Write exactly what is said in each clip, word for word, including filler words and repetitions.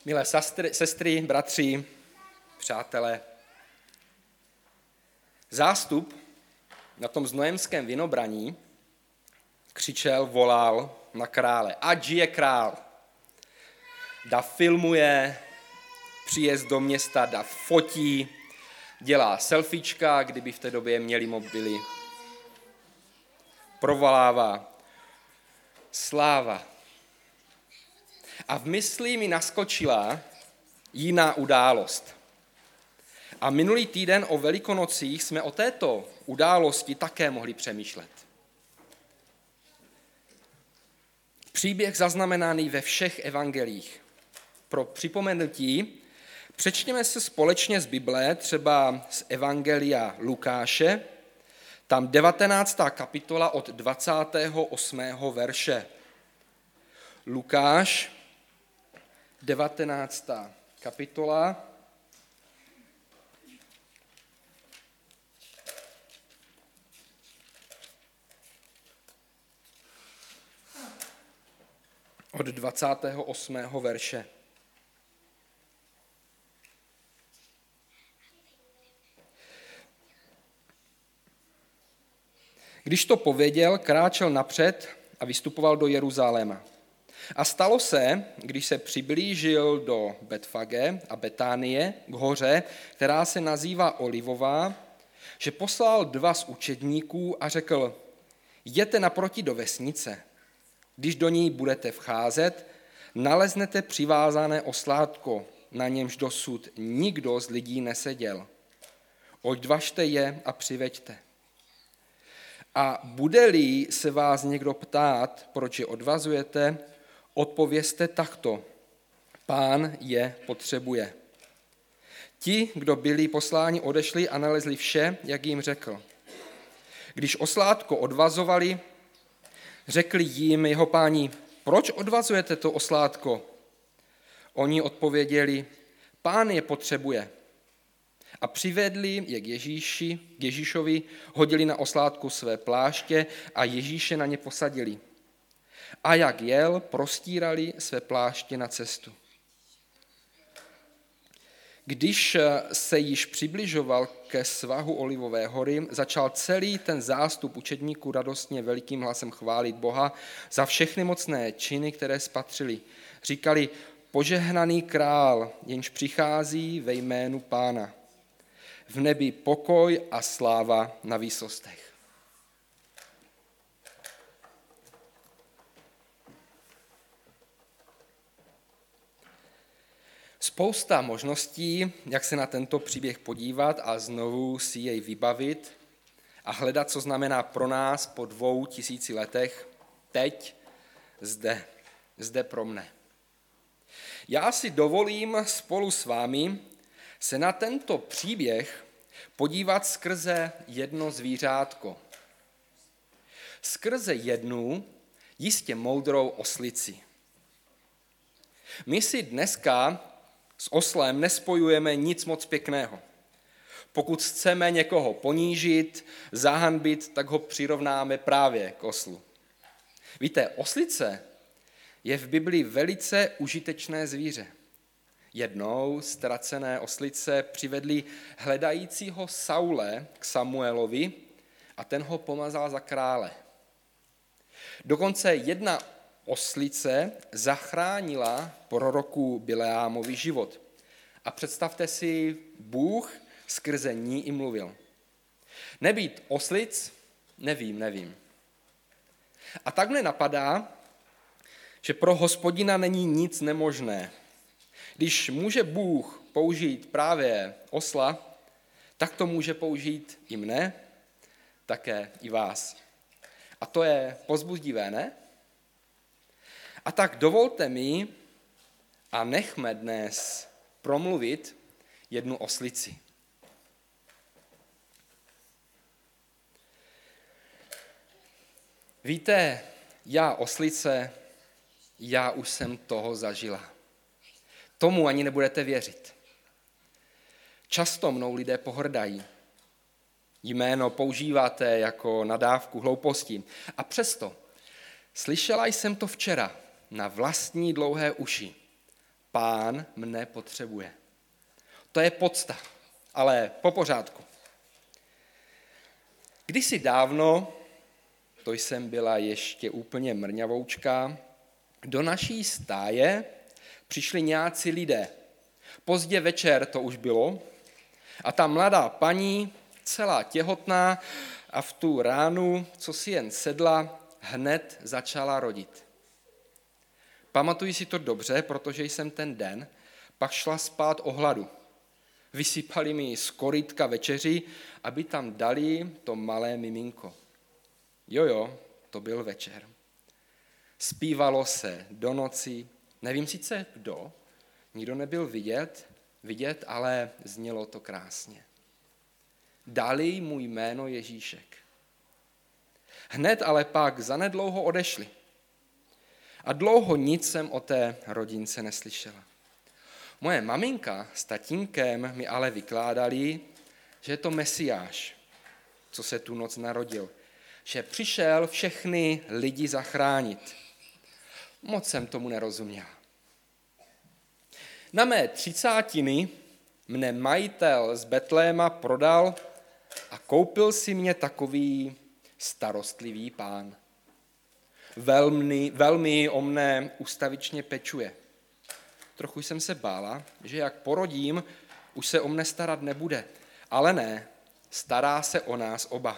Milé sestry, sestry, bratři, přátelé, zástup na tom znojemském vinobraní křičel, volal na krále, ať žije král. Dav filmuje příjezd do města, Dav fotí, dělá selfiečka, kdyby v té době měli mobily, provolává sláva. A v mysli mi naskočila jiná událost. A minulý týden o Velikonocích jsme o této události také mohli přemýšlet. Příběh zaznamenaný ve všech evangelích. Pro připomenutí přečtěme se společně z Bible, třeba z Evangelia Lukáše, tam devatenáctá kapitola od dvacátého osmého verše. Lukáš, devatenáctá kapitola, od dvacátého osmého verše. Když to pověděl, kráčel napřed a vystupoval do Jeruzaléma. A stalo se, když se přiblížil do Betfage a Betánie, k hoře, která se nazývá Olivová, že poslal dva z učedníků a řekl, jděte naproti do vesnice. Když do ní budete vcházet, naleznete přivázané oslátko, na němž dosud nikdo z lidí neseděl. Odvažte je a přiveďte. A bude-li se vás někdo ptát, proč je odvazujete, odpovězte takto. Pán je potřebuje. Ti, kdo byli posláni, odešli a nalezli vše, jak jim řekl. Když oslátko odvazovali, řekli jim jeho páni, proč odvazujete to oslátko? Oni odpověděli, Pán je potřebuje. A přivedli je k Ježíši, k Ježíšovi, hodili na oslátku své pláště a Ježíše na ně posadili. A jak jel, prostírali své pláště na cestu. Když se již přibližoval ke svahu Olivové hory, začal celý ten zástup učedníků radostně velikým hlasem chválit Boha za všechny mocné činy, které spatřili. Říkali, požehnaný král, jenž přichází ve jménu Pána. V nebi pokoj a sláva na výsostech. Spousta možností, jak se na tento příběh podívat a znovu si jej vybavit a hledat, co znamená pro nás po dvou tisíci letech, teď, zde, zde pro mne. Já si dovolím spolu s vámi se na tento příběh podívat skrze jedno zvířátko. Skrze jednu jistě moudrou oslici. My si dneska s oslem nespojujeme nic moc pěkného. Pokud chceme někoho ponížit, zahanbit, tak ho přirovnáme právě k oslu. Víte, oslice je v Biblii velice užitečné zvíře. Jednou ztracené oslice přivedli hledajícího Saule k Samuelovi a ten ho pomazal za krále. Dokonce jedna oslice zachránila proroku Bileámovi život. A představte si, Bůh skrze ní i mluvil. Nebýt oslic, nevím, nevím. A tak mne napadá, že pro Hospodina není nic nemožné. Když může Bůh použít právě osla, tak to může použít i mne, také i vás. A to je povzbudivé, ne? A tak dovolte mi a nechme dnes promluvit jednu oslici. Víte, já oslice, já už jsem toho zažila. Tomu ani nebudete věřit. Často mnou lidé pohrdají. Jméno používáte jako nadávku hlouposti. A přesto, slyšela jsem to včera na vlastní dlouhé uši. Pán mne potřebuje. To je podsta, ale po pořádku. Kdysi dávno, to jsem byla ještě úplně mrňavoučka, do naší stáje přišli nějací lidé. Pozdě večer to už bylo a ta mladá paní, celá těhotná a v tu ránu, co si jen sedla, hned začala rodit. Pamatuji si to dobře, protože jsem ten den pak šla spát o hladu. Vysypali mi z korytka večeři, aby tam dali to malé miminko. Jojo, to byl večer. Zpívalo se do noci, nevím sice kdo, nikdo nebyl vidět, vidět, ale znělo to krásně. Dali mu jméno Ježíšek. Hned ale pak zanedlouho odešli. A dlouho nic jsem o té rodince neslyšela. Moje maminka s tatínkem mi ale vykládali, že je to Mesiáš, co se tu noc narodil, že přišel všechny lidi zachránit. Moc jsem tomu nerozuměla. Na mé třicátiny mne majitel z Betléma prodal a koupil si mě takový starostlivý pán. Velmi, velmi o mne ustavičně pečuje. Trochu jsem se bála, že jak porodím, už se o mne starat nebude. Ale ne, stará se o nás oba.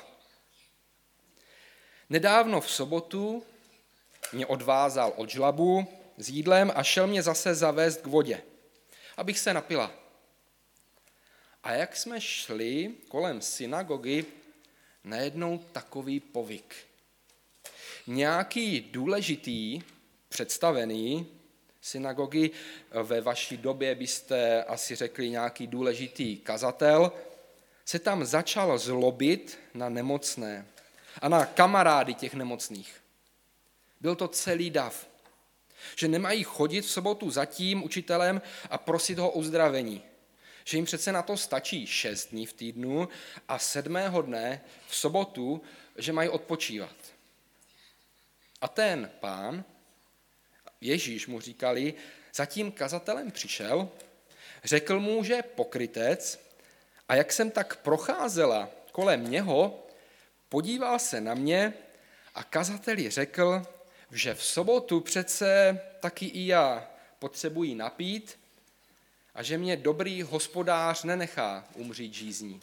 Nedávno v sobotu mě odvázal od žlabu s jídlem a šel mě zase zavést k vodě, abych se napila. A jak jsme šli kolem synagogy, najednou takový povyk. Nějaký důležitý, představený synagogy, ve vaší době byste asi řekli nějaký důležitý kazatel, se tam začal zlobit na nemocné a na kamarády těch nemocných. Byl to celý dav, že nemají chodit v sobotu za tím učitelem a prosit ho o uzdravení, že jim přece na to stačí šest dní v týdnu a sedmého dne v sobotu, že mají odpočívat. A ten pán, Ježíš mu říkali, za tím kazatelem přišel, řekl mu, že je pokrytec a jak jsem tak procházela kolem něho, podíval se na mě a kazateli řekl, že v sobotu přece taky i já potřebuji napít a že mě dobrý hospodář nenechá umřít žízní.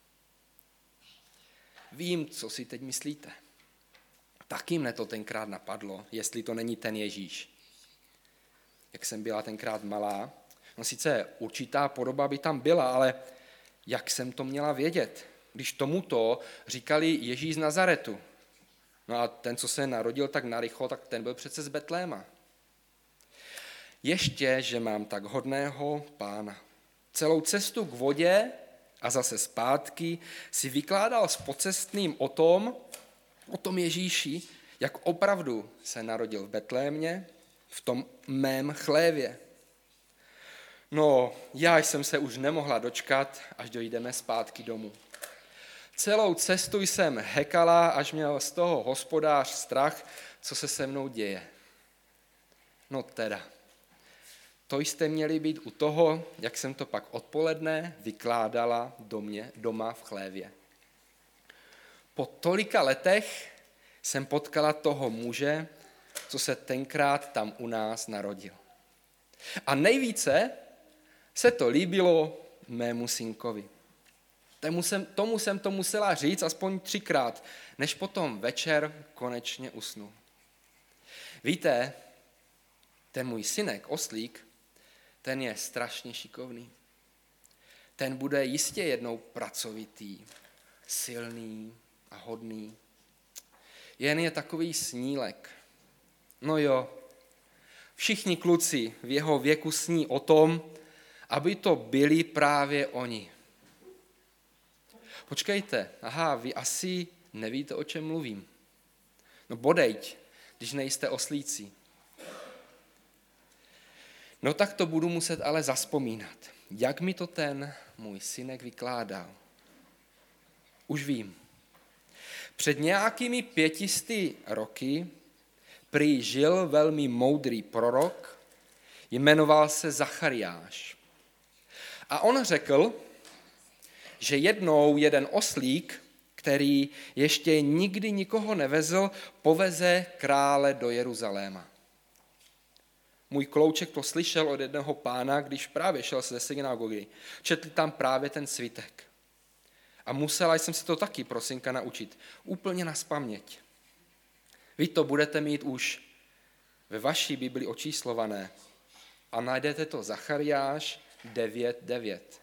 Vím, co si teď myslíte. Taky mne to tenkrát napadlo, jestli to není ten Ježíš. Jak jsem byla tenkrát malá, no sice určitá podoba by tam byla, ale jak jsem to měla vědět, když tomuto říkali Ježíš z Nazaretu. No a ten, co se narodil tak narychlo, tak ten byl přece z Betléma. Ještě, že mám tak hodného pána. Celou cestu k vodě a zase zpátky si vykládal s pocestným o tom, o tom Ježíši, jak opravdu se narodil v Betlémě, v tom mém chlévě. No, já jsem se už nemohla dočkat, až dojdeme zpátky domů. Celou cestu jsem hekala, až měl z toho hospodář strach, co se se mnou děje. No teda, to jste měli být u toho, jak jsem to pak odpoledne vykládala domě, doma v chlévě. Po tolika letech jsem potkala toho muže, co se tenkrát tam u nás narodil. A nejvíce se to líbilo mému synkovi. Tomu jsem, tomu jsem to musela říct aspoň třikrát, než potom večer konečně usnul. Víte, ten můj synek, Oslík, ten je strašně šikovný. Ten bude jistě jednou pracovitý, silný a hodný. Jen je takový snílek. No jo, všichni kluci v jeho věku sní o tom, aby to byli právě oni. Počkejte, aha, vy asi nevíte, o čem mluvím. No bodejť, když nejste oslíci. No tak to budu muset ale zazpomínat. Jak mi to ten můj synek vykládal? Už vím. Před nějakými pětisty roky prý žil velmi moudrý prorok, Jmenoval se Zachariáš. A on řekl, že jednou jeden oslík, který ještě nikdy nikoho nevezl, poveze krále do Jeruzaléma. Můj klouček to slyšel od jednoho pána, když právě šel ze synagogy. Četl tam právě ten svitek. A musela jsem se to taky pro synka naučit. Úplně nazpaměť. Vy to budete mít už ve vaší Bibli očíslované. A najdete to Zachariáš devět devět.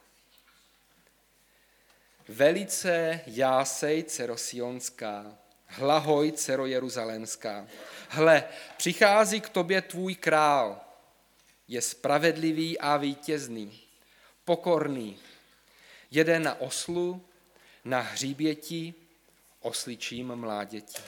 Velice jásej, dcero Sionská, hlahoj, dcero Jeruzalémská. Hle, přichází k tobě tvůj král. Je spravedlivý a vítězný, pokorný. Jede na oslu, na hříběti, osličím mláděti.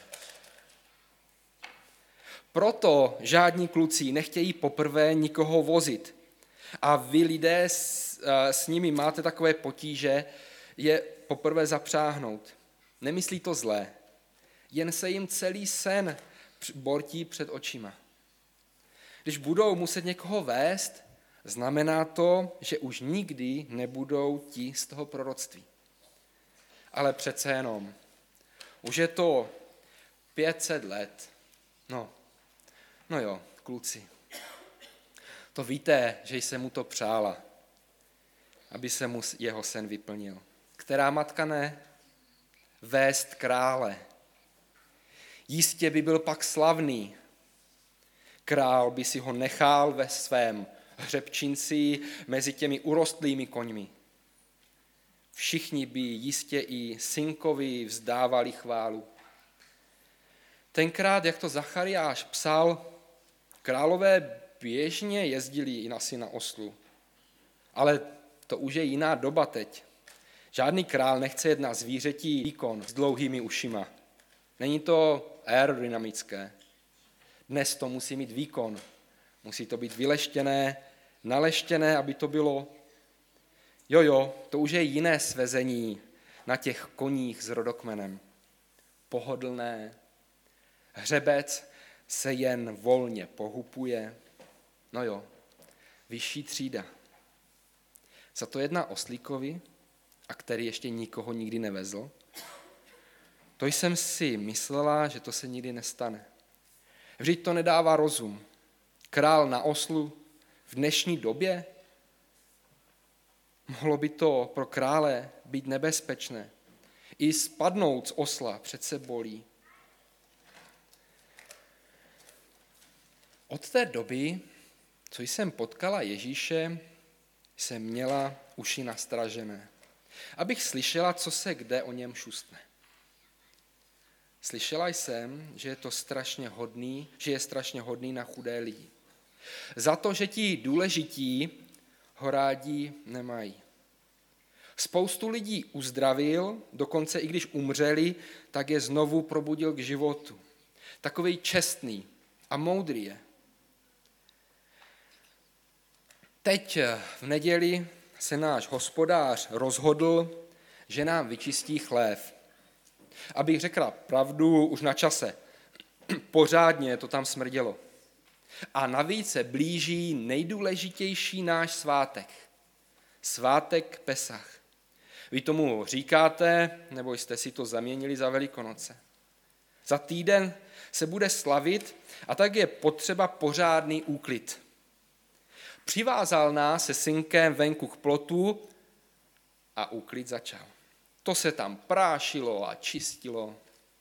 Proto žádní kluci nechtějí poprvé nikoho vozit. A vy lidé s, s nimi máte takové potíže, je poprvé zapřáhnout. Nemyslí to zlé, jen se jim celý sen bortí před očima. Když budou muset někoho vést, znamená to, že už nikdy nebudou ti z toho proroctví. Ale přece jenom, už je to pět set let. No, no jo, kluci. To víte, že jsem mu to přála, aby se mu jeho sen vyplnil. Která matka ne? Vést krále. Jistě by byl pak slavný. Král by si ho nechal ve svém hřebčinci mezi těmi urostlými koňmi. Všichni by jistě i synkovi vzdávali chválu. Tenkrát, jak to Zachariáš psal, králové běžně jezdili i asi na oslu. Ale to už je jiná doba teď. Žádný král nechce jet na zvířetí výkon s dlouhými ušima. Není to aerodynamické. Dnes to musí mít výkon. Musí to být vyleštěné, naleštěné, aby to bylo. Jo, jo, to už je jiné svezení na těch koních s rodokmenem. Pohodlné. Hřebec se jen volně pohupuje. No jo, vyšší třída. Za to jedna oslíkovi, a který ještě nikoho nikdy nevezl, to jsem si myslela, že to se nikdy nestane. Vždyť to nedává rozum. Král na oslu v dnešní době? Mohlo by to pro krále být nebezpečné. I spadnout z osla přece bolí. Od té doby, co jsem potkala Ježíše, jsem měla uši nastražené, abych slyšela, co se kde o něm šustne. Slyšela jsem, že je to strašně hodný, že je strašně hodný na chudé lidi. Za to, že ti důležití ho rádi nemají. Spoustu lidí uzdravil, dokonce i když umřeli, tak je znovu probudil k životu. Takový čestný a moudrý je. Teď v neděli se náš hospodář rozhodl, že nám vyčistí chlév. Abych řekla pravdu, už na čase. Pořádně to tam smrdělo. A navíc se blíží nejdůležitější náš svátek. Svátek Pesach. Vy tomu říkáte, nebo jste si to zaměnili za Velikonoce. Za týden se bude slavit a tak je potřeba pořádný úklid. Přivázal nás se synkem venku k plotu a úklid začal. To se tam prášilo a čistilo.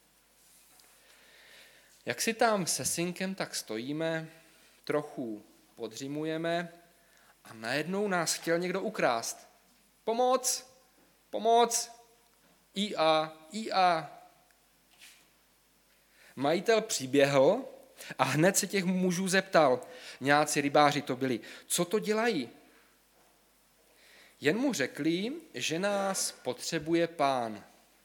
Jak si tam se synkem tak stojíme, trochu podřimujeme a najednou nás chtěl někdo ukrást. Pomoc, pomoc, I A, I A. Majitel přiběhl a hned se těch mužů zeptal, nějací rybáři to byli, co to dělají? Jen mu řekli, že nás potřebuje Pán.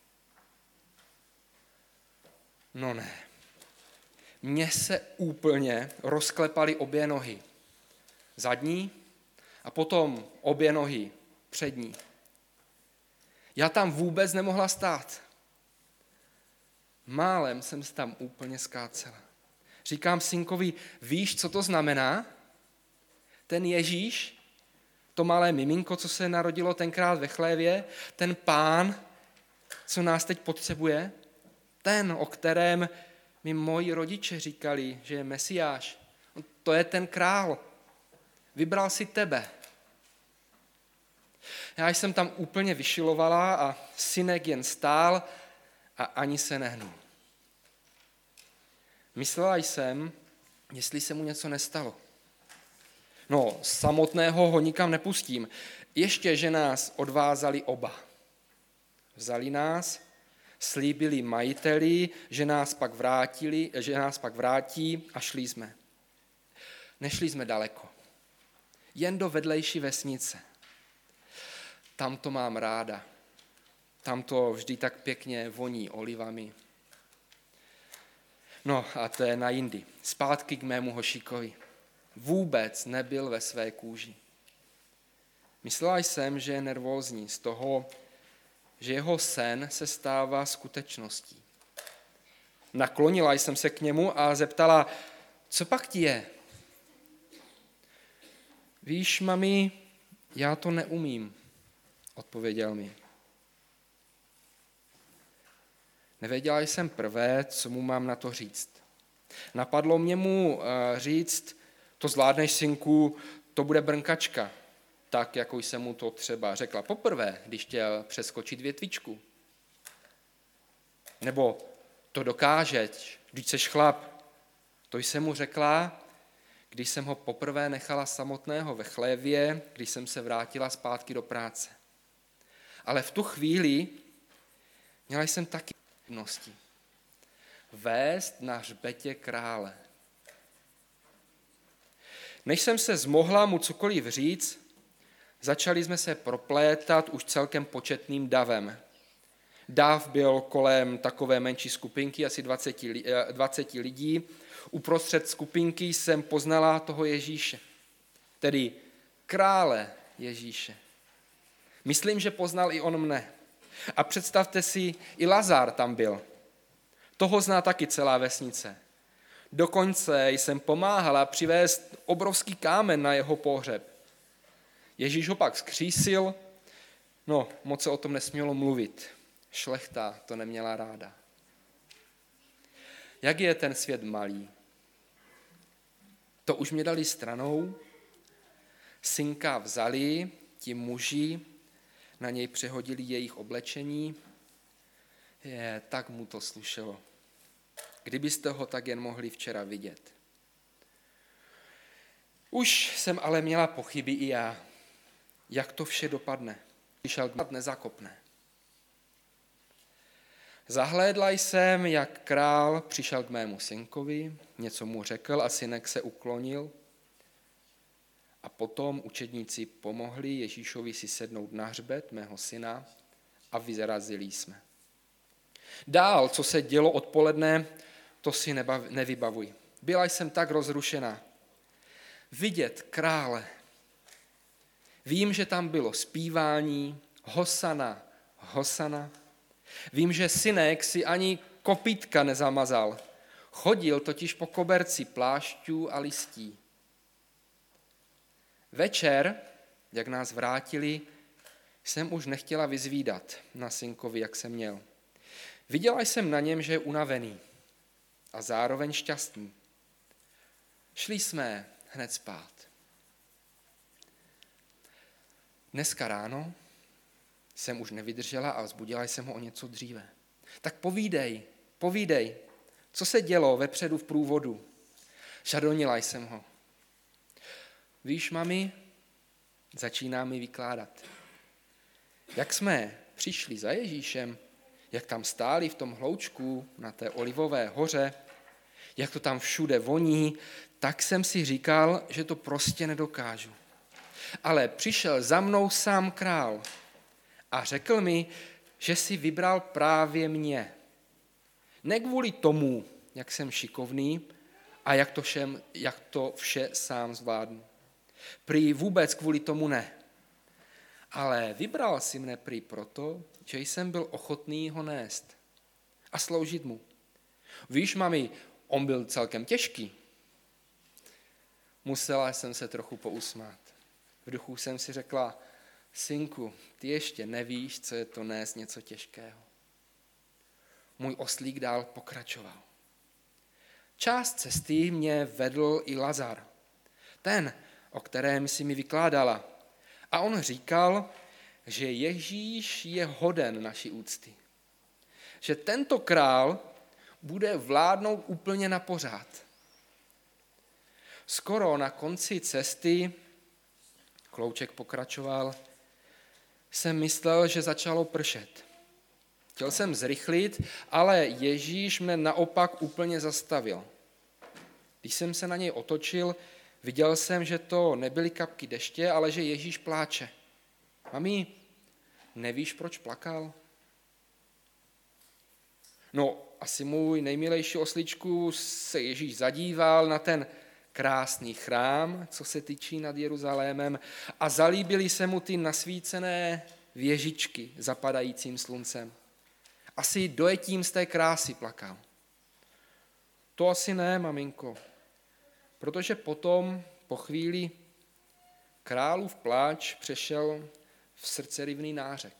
No ne. Mně se úplně rozklepaly obě nohy. Zadní a potom obě nohy přední. Já tam vůbec nemohla stát. Málem jsem se tam úplně skácela. Říkám synkovi, víš, co to znamená? ten Ježíš, to malé miminko, co se narodilo tenkrát ve chlévě, ten Pán, co nás teď potřebuje, ten, o kterém mi moji rodiče říkali, že je Mesiáš, to je ten král. Vybral si tebe. Já jsem tam úplně vyšilovala a synek jen stál a ani se nehnul. Myslela jsem, jestli se mu něco nestalo. No, samotného ho nikam nepustím. Ještě, že nás odvázali oba. Vzali nás, slíbili majiteli, že nás pak vrátili, že nás pak vrátí a šli jsme. Nešli jsme daleko. Jen do vedlejší vesnice. Tam to mám ráda. Tam to vždy tak pěkně voní olivami. No a to je na jindy. Zpátky k mému hošíkovi. Vůbec nebyl ve své kůži. Myslela jsem, že je nervózní z toho, že jeho sen se stává skutečností. Naklonila jsem se k němu a zeptala, co pak ti je? Víš, mami, já to neumím, odpověděl mi. Nevěděla jsem prvé, co mu mám na to říct. Napadlo mě mu říct, to zvládneš, synku, to bude brnkačka, tak, jako jsem mu to třeba řekla poprvé, když chtěl přeskočit větvičku. Nebo to dokážeš, když seš chlap. To jsem mu řekla, když jsem ho poprvé nechala samotného ve chlévě, když jsem se vrátila zpátky do práce. Ale v tu chvíli měla jsem taky povinnosti. Vést na hřbetě krále. Než jsem se zmohla mu cokoliv říct, začali jsme se proplétat už celkem početným davem. Dav byl kolem takové menší skupinky, asi dvacet lidí. Uprostřed skupinky jsem poznala toho Ježíše, tedy krále Ježíše. Myslím, že poznal i on mne. A představte si, i Lazar tam byl. Toho zná taky celá vesnice. Dokonce jsem pomáhala přivést obrovský kámen na jeho pohřeb. Ježíš ho pak zkřísil, no moc se o tom nesmělo mluvit. Šlechta to neměla ráda. Jak je ten svět malý? To už mě dali stranou, synka vzali, ti muži, na něj přehodili jejich oblečení. Je, tak mu to slušelo. Kdybyste ho tak jen mohli včera vidět. Už jsem ale měla pochyby i já, jak to vše dopadne. Přišel k nezakopne. Zahlédla jsem, jak král přišel k mému synkovi, něco mu řekl a synek se uklonil. A potom učedníci pomohli Ježíšovi si sednout na hřbet mého syna a vyrazili jsme. Dál, co se dělo odpoledne, to si nebav, nevybavuji. Byla jsem tak rozrušená. Vidět krále. Vím, že tam bylo zpívání, hosana, hosana. Vím, že synek si ani kopýtka nezamazal. Chodil totiž po koberci plášťů a listí. Večer, jak nás vrátili, jsem už nechtěla vyzvídat na synkovi, jak jsem měl. Viděla jsem na něm, že je unavený a zároveň šťastný. Šli jsme hned spát. Dneska ráno jsem už nevydržela a vzbudila jsem ho o něco dříve. Tak povídej, povídej, co se dělo vepředu v průvodu. Šadonila jsem ho. Víš, mami, začíná mi vykládat. Jak jsme přišli za Ježíšem, jak tam stáli v tom hloučku na té olivové hoře, jak to tam všude voní, tak jsem si říkal, že to prostě nedokážu. Ale přišel za mnou sám král a řekl mi, že si vybral právě mě. Ne kvůli tomu, jak jsem šikovný a jak to, všem, jak to vše sám zvládnu. Prý vůbec kvůli tomu ne. Ale vybral si mne prý proto, že jsem byl ochotný ho nést a sloužit mu. Víš, mami, on byl celkem těžký. Musela jsem se trochu pousmát. V duchu jsem si řekla, synku, ty ještě nevíš, co je to nést něco těžkého. Můj oslík dál pokračoval. Část cesty mě vedl i Lazar, ten, o kterém si mi vykládala. A on říkal, že Ježíš je hoden naší úcty. Že tento král bude vládnout úplně na pořád. Skoro na konci cesty, Klouček pokračoval, jsem myslel, že začalo pršet. Chtěl jsem zrychlit, ale Ježíš mne naopak úplně zastavil. Když jsem se na něj otočil, viděl jsem, že to nebyly kapky deště, ale že Ježíš pláče. Mami, nevíš, proč plakal? No, asi můj nejmilejší oslíčku se Ježíš zadíval na ten krásný chrám, co se tyčí nad Jeruzalémem, a zalíbily se mu ty nasvícené věžičky zapadajícím sluncem. Asi dojetím z té krásy plakal. To asi ne, maminko, protože potom, po chvíli, králův pláč přešel v srdcerivný nářek.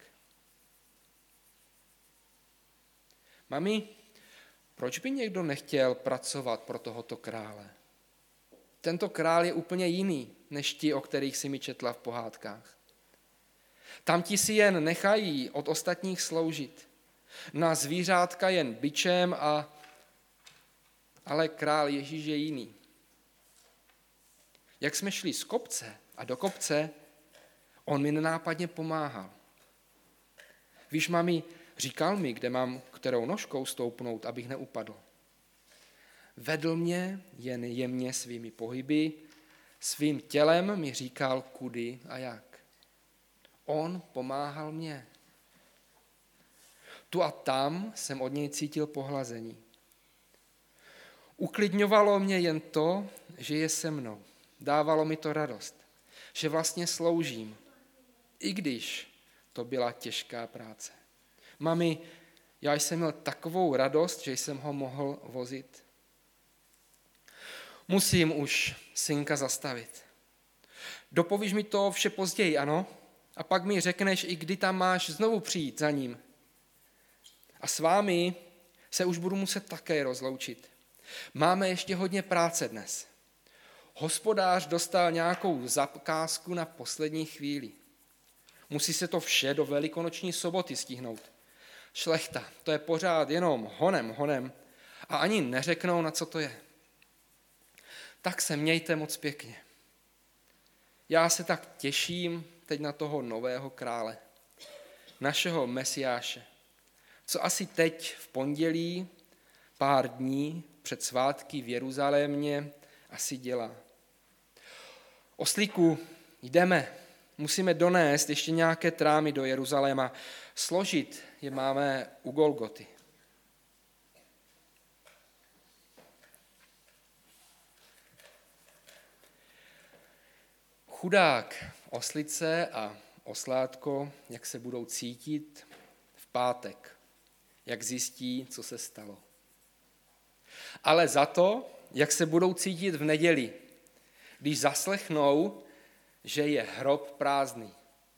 Mami, proč by někdo nechtěl pracovat pro tohoto krále? Tento král je úplně jiný, než ti, o kterých si mi četla v pohádkách. Tam ti si jen nechají od ostatních sloužit. Na zvířátka jen bičem, a, ale král Ježíš je jiný. Jak jsme šli z kopce a do kopce, on mi nenápadně pomáhal. Víš, mami, říkal mi, kde mám kterou nožkou stoupnout, abych neupadl. Vedl mě jen jemně svými pohyby, svým tělem mi říkal, kudy a jak. On pomáhal mě. Tu a tam jsem od něj cítil pohlazení. Uklidňovalo mě jen to, že je se mnou. Dávalo mi to radost, že vlastně sloužím, i když to byla těžká práce. Mami, já jsem měl takovou radost, že jsem ho mohl vozit. Musím už synka zastavit. Dopovíš mi to vše později, ano? A pak mi řekneš, i kdy tam máš znovu přijít za ním. A s vámi se už budu muset také rozloučit. Máme ještě hodně práce dnes. Hospodář dostal nějakou zakázku na poslední chvíli. Musí se to vše do velikonoční soboty stihnout. Šlechta, to je pořád jenom honem, honem a ani neřeknou, na co to je. Tak se mějte moc pěkně. Já se tak těším teď na toho nového krále, našeho Mesiáše, co asi teď v pondělí, pár dní před svátky v Jeruzalémě asi dělá. Oslíku, jdeme, musíme donést ještě nějaké trámy do Jeruzaléma, složit je máme u Golgoty. Chudák oslice a oslátko, jak se budou cítit v pátek, jak zjistí, co se stalo. Ale za to, jak se budou cítit v neděli, když zaslechnou, že je hrob prázdný.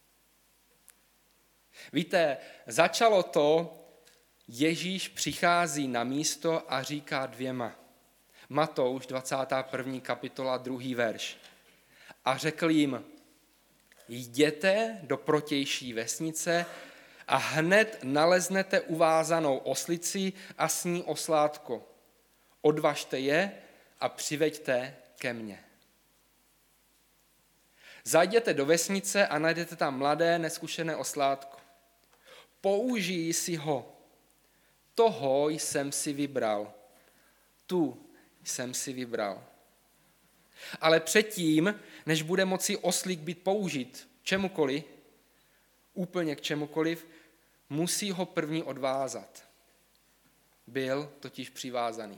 Víte, začalo to, Ježíš přichází na místo a říká dvěma. Matouš, dvacátá první kapitola, druhý verš. A řekl jim, jděte do protější vesnice a hned naleznete uvázanou oslici a s ní oslátko. Odvažte je a přiveďte ke mně. Zajděte do vesnice a najdete tam mladé, neskušené oslátko. Použij si ho. Toho jsem si vybral. Tu jsem si vybral. Ale předtím, než bude moci oslík být použit čemukoliv, úplně k čemukoliv, musí ho první odvázat. Byl totiž přivázaný.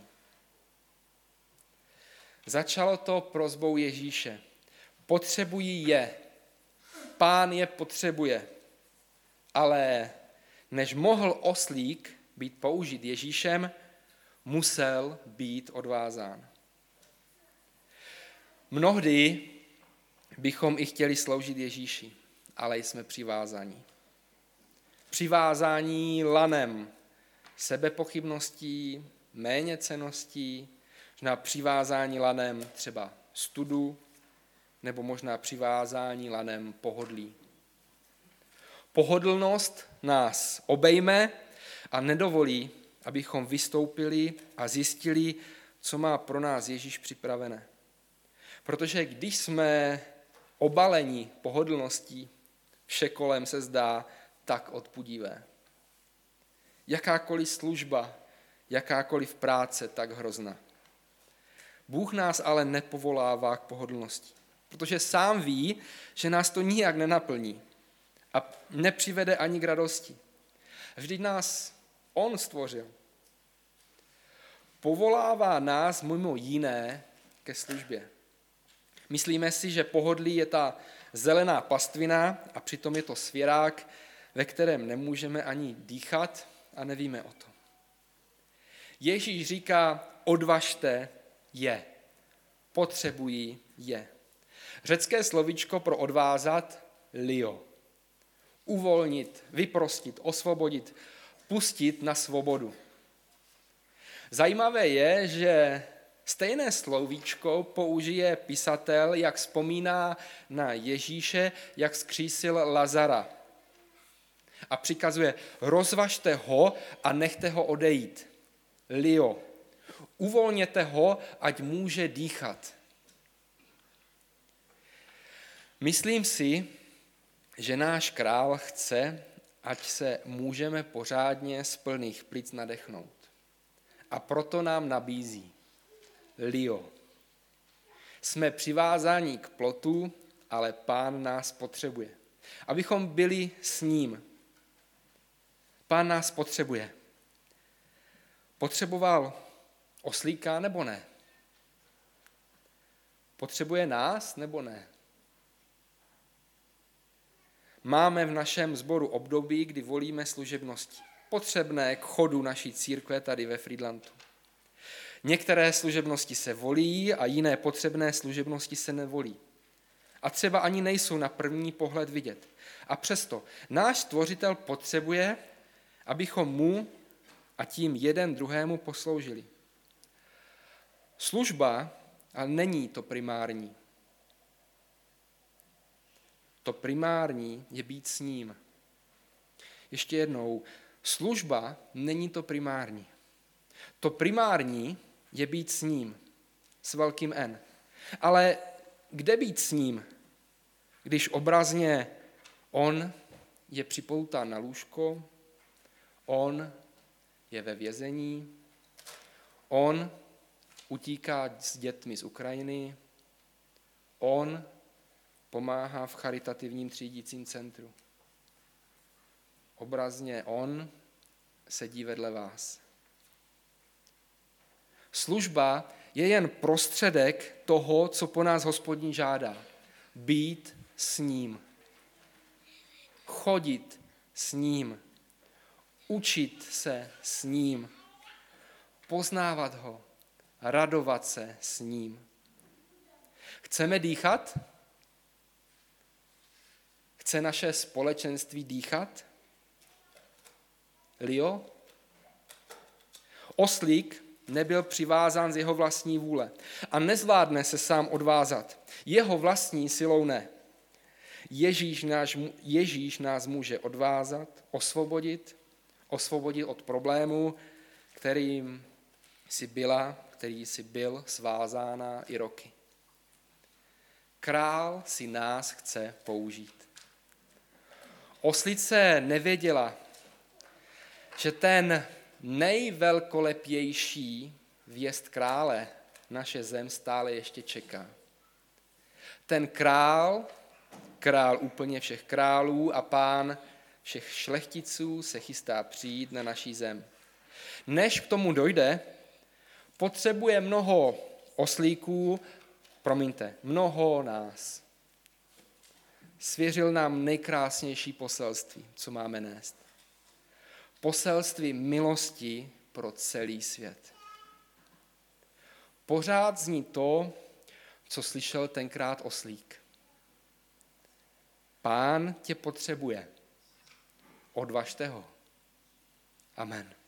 Začalo to prosbou Ježíše. Potřebují je. Pán je potřebuje. Ale než mohl oslík být použit Ježíšem, musel být odvázán. Mnohdy bychom i chtěli sloužit Ježíši, ale jsme přivázáni. Přivázání lanem sebepochybností, méněcenností, možná přivázání lanem třeba studu, nebo možná přivázání lanem pohodlí. Pohodlnost nás obejme a nedovolí, abychom vystoupili a zjistili, co má pro nás Ježíš připravené. Protože když jsme obaleni pohodlností, vše kolem se zdá tak odpudivé. Jakákoliv služba, jakákoliv práce tak hrozná. Bůh nás ale nepovolává k pohodlnosti, protože sám ví, že nás to nijak nenaplní a nepřivede ani k radosti. Vždyť nás on stvořil. Povolává nás mimo jiné ke službě. Myslíme si, že pohodlí je ta zelená pastvina a přitom je to svěrák, ve kterém nemůžeme ani dýchat a nevíme o tom. Ježíš říká, odvažte je. Potřebují je. Řecké slovíčko pro odvázat, lio. Uvolnit, vyprostit, osvobodit, pustit na svobodu. Zajímavé je, že stejné slovíčko použije pisatel, jak vzpomíná na Ježíše, jak vzkřísil Lazara. A přikazuje, rozvažte ho a nechte ho odejít. Lio. Uvolněte ho, ať může dýchat. Myslím si, že náš král chce, ať se můžeme pořádně z plných plic nadechnout. A proto nám nabízí lio. Jsme přivázáni k plotu, ale Pán nás potřebuje. Abychom byli s ním. Pán nás potřebuje. Potřeboval oslíka nebo ne? Potřebuje nás nebo ne? Máme v našem sboru období, kdy volíme služebnosti. Potřebné k chodu naší církve tady ve Frýdlantu. Některé služebnosti se volí a jiné potřebné služebnosti se nevolí. A třeba ani nejsou na první pohled vidět. A přesto náš Stvořitel potřebuje, abychom mu a tím jeden druhému posloužili. Služba ale není to primární. To primární je být s ním. Ještě jednou, služba není to primární. To primární je být s ním, s velkým N. Ale kde být s ním, když obrazně on je připoután na lůžko, on je ve vězení, on utíká s dětmi z Ukrajiny, on pomáhá v charitativním třídícím centru. Obrazně on sedí vedle vás. Služba je jen prostředek toho, co po nás Hospodin žádá. Být s ním. Chodit s ním. Učit se s ním. Poznávat ho. Radovat se s ním. Chceme dýchat? Chce naše společenství dýchat? Lio? Oslík nebyl přivázán z jeho vlastní vůle a nezvládne se sám odvázat. Jeho vlastní silou ne. Ježíš, náš, Ježíš nás může odvázat, osvobodit, osvobodit od problému, kterým si byla, který si byl svázána i roky. Král si nás chce použít. Oslice nevěděla, že ten nejvelkolepější vjezd krále naše zem stále ještě čeká. Ten král, král úplně všech králů a pán všech šlechticů se chystá přijít na naší zem. Než k tomu dojde, potřebuje mnoho oslíků, promiňte, mnoho nás. Svěřil nám nejkrásnější poselství, co máme nést. Poselství milosti pro celý svět. Pořád zní to, co slyšel tenkrát oslík. Pán tě potřebuje. Odvažte ho. Amen.